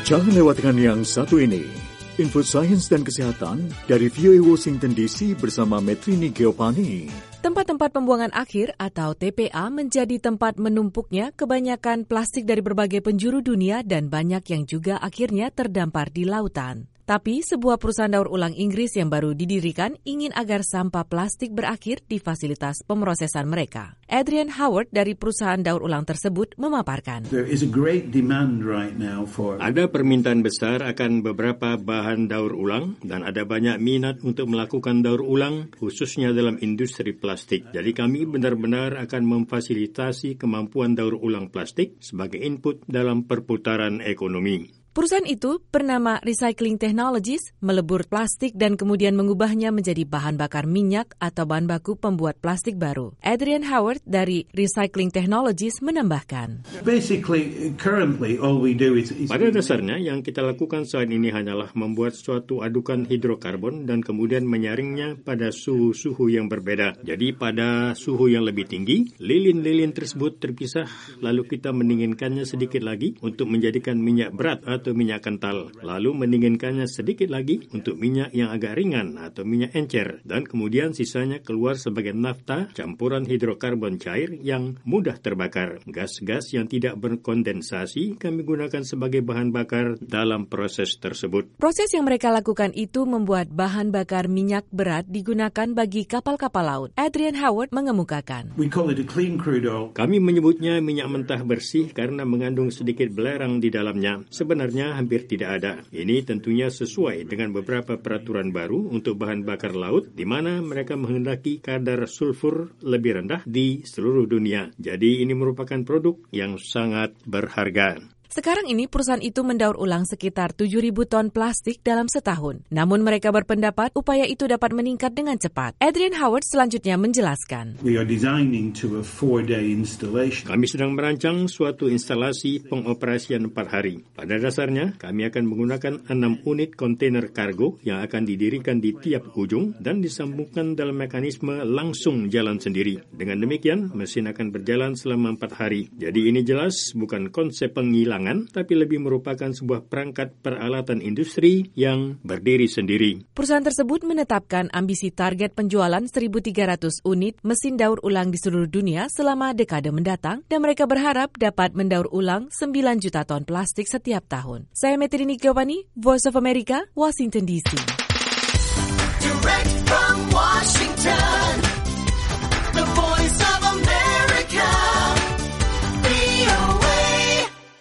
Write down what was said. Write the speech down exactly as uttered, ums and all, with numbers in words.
Jangan lewatkan yang satu ini. Info sains dan kesehatan dari V O A Washington D C bersama Metrini Geopani. Tempat-tempat pembuangan akhir atau T P A menjadi tempat menumpuknya kebanyakan plastik dari berbagai penjuru dunia dan banyak yang juga akhirnya terdampar di lautan. Tapi sebuah perusahaan daur ulang Inggris yang baru didirikan ingin agar sampah plastik berakhir di fasilitas pemrosesan mereka. Adrian Howard dari perusahaan daur ulang tersebut memaparkan. There is a great demand right now for... Ada permintaan besar akan beberapa bahan daur ulang dan ada banyak minat untuk melakukan daur ulang khususnya dalam industri plastik. Jadi kami benar-benar akan memfasilitasi kemampuan daur ulang plastik sebagai input dalam perputaran ekonomi. Perusahaan itu bernama Recycling Technologies melebur plastik dan kemudian mengubahnya menjadi bahan bakar minyak atau bahan baku pembuat plastik baru. Adrian Howard dari Recycling Technologies menambahkan. Basically, currently all we do is... is Pada dasarnya yang kita lakukan saat ini hanyalah membuat suatu adukan hidrokarbon dan kemudian menyaringnya pada suhu-suhu yang berbeda. Jadi pada suhu yang lebih tinggi, lilin-lilin tersebut terpisah lalu kita mendinginkannya sedikit lagi untuk menjadikan minyak berat atau atau minyak kental, lalu mendinginkannya sedikit lagi untuk minyak yang agak ringan atau minyak encer, dan kemudian sisanya keluar sebagai nafta campuran hidrokarbon cair yang mudah terbakar. Gas-gas yang tidak berkondensasi kami gunakan sebagai bahan bakar dalam proses tersebut. Proses yang mereka lakukan itu membuat bahan bakar minyak berat digunakan bagi kapal-kapal laut. Adrian Howard mengemukakan. We call it a clean crude oil. Kami menyebutnya minyak mentah bersih karena mengandung sedikit belerang di dalamnya. Sebenarnya hampir tidak ada. Ini tentunya sesuai dengan beberapa peraturan baru untuk bahan bakar laut, di mana mereka menghendaki kadar sulfur lebih rendah di seluruh dunia. Jadi ini merupakan produk yang sangat berharga. Sekarang ini perusahaan itu mendaur ulang sekitar tujuh ribu ton plastik dalam setahun. Namun mereka berpendapat upaya itu dapat meningkat dengan cepat. Adrian Howard selanjutnya menjelaskan. We are designing to a four-day installation. Kami sedang merancang suatu instalasi pengoperasian empat hari. Pada dasarnya, kami akan menggunakan enam unit kontainer kargo yang akan didirikan di tiap ujung dan disambungkan dalam mekanisme langsung jalan sendiri. Dengan demikian, mesin akan berjalan selama empat hari. Jadi ini jelas bukan konsep penghilangan, tapi lebih merupakan sebuah perangkat peralatan industri yang berdiri sendiri. Perusahaan tersebut menetapkan ambisi target penjualan seribu tiga ratus unit mesin daur ulang di seluruh dunia selama dekade mendatang dan mereka berharap dapat mendaur ulang sembilan juta ton plastik setiap tahun. Saya Metrini Geopani, Voice of America, Washington D C. Direct